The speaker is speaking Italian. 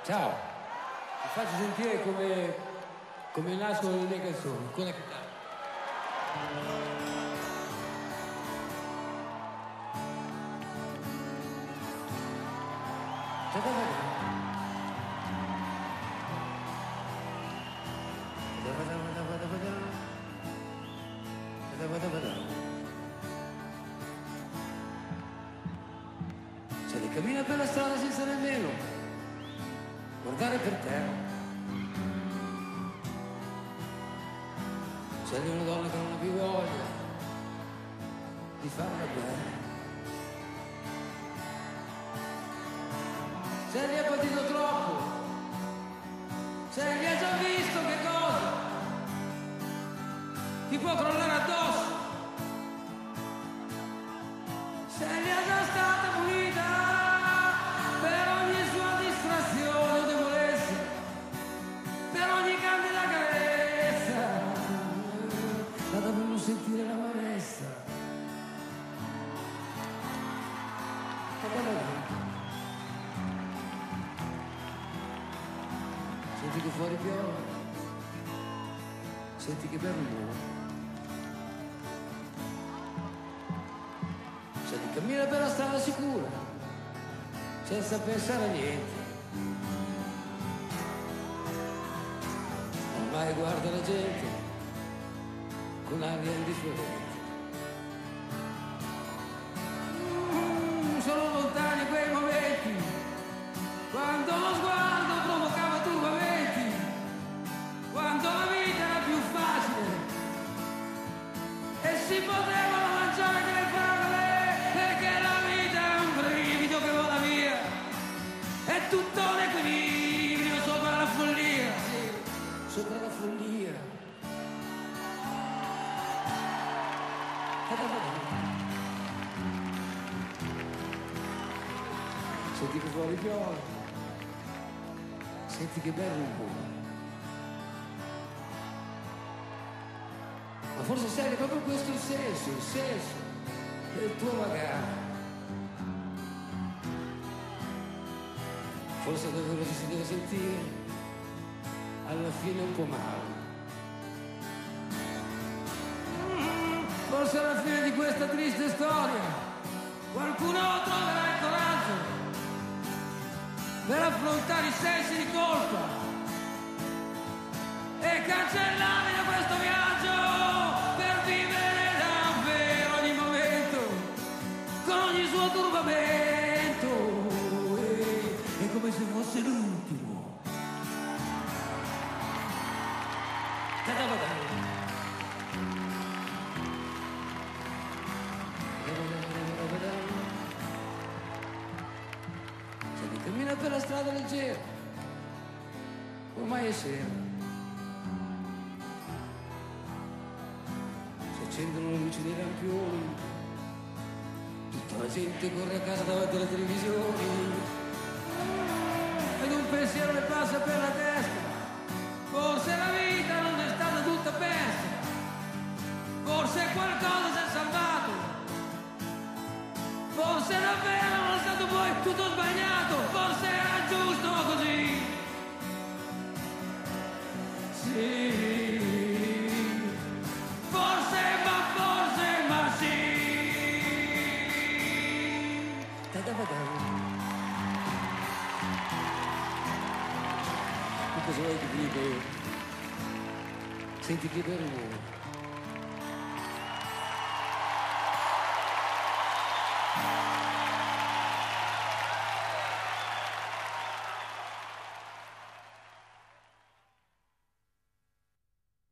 Ciao, ti faccio sentire come nascono le mie canzoni, con la chitarra. Se ne cammina per la strada senza nemmeno guardare per terra. C'è lì una donna che non ha più voglia di fare la guerra. Se li ha patito troppo, se li ha già visto che cosa ti può crollare addosso, se li ha già stata punita per ogni sua distrazione o debolezza, per ogni candida carezza, da per non sentire l'amarezza. Senti che fuori piove, senti che bel rumore. Se ti cammina per la strada sicura, senza pensare a niente. Ormai guarda la gente con aria indifferente. Sono lontani quei momenti quando lo sguardo provocava turbamenti, quando la vita era più facile e si potevano lanciare anche le parole, perché la vita è un brivido che vola via, è tutto un equilibrio sopra la follia, sì, sopra la follia. Senti che fuori piove, senti che bel rumore. Ma forse sai, è proprio questo il senso del tuo magari. Forse davvero ci si deve sentire alla fine un po' male. Forse alla fine di questa triste storia qualcuno troverà il coraggio per affrontare i sensi di colpa e cancellare da questo viaggio, per vivere davvero ogni momento con ogni suo turbamento, è come se fosse l'ultimo. Se ne cammina per la strada leggera, ormai è sera. Si accendono le luci dei lampioni, tutta la gente corre a casa davanti alle televisioni, ed un pensiero le passa per la testa: forse la vita non è stata tutta persa, forse qualcosa si è salvato, forse davvero non è stato poi tutto sbagliato, forse era giusto così. Sì, forse, ma sì. Che cosa vuoi che dica io? Senti che bel rumore.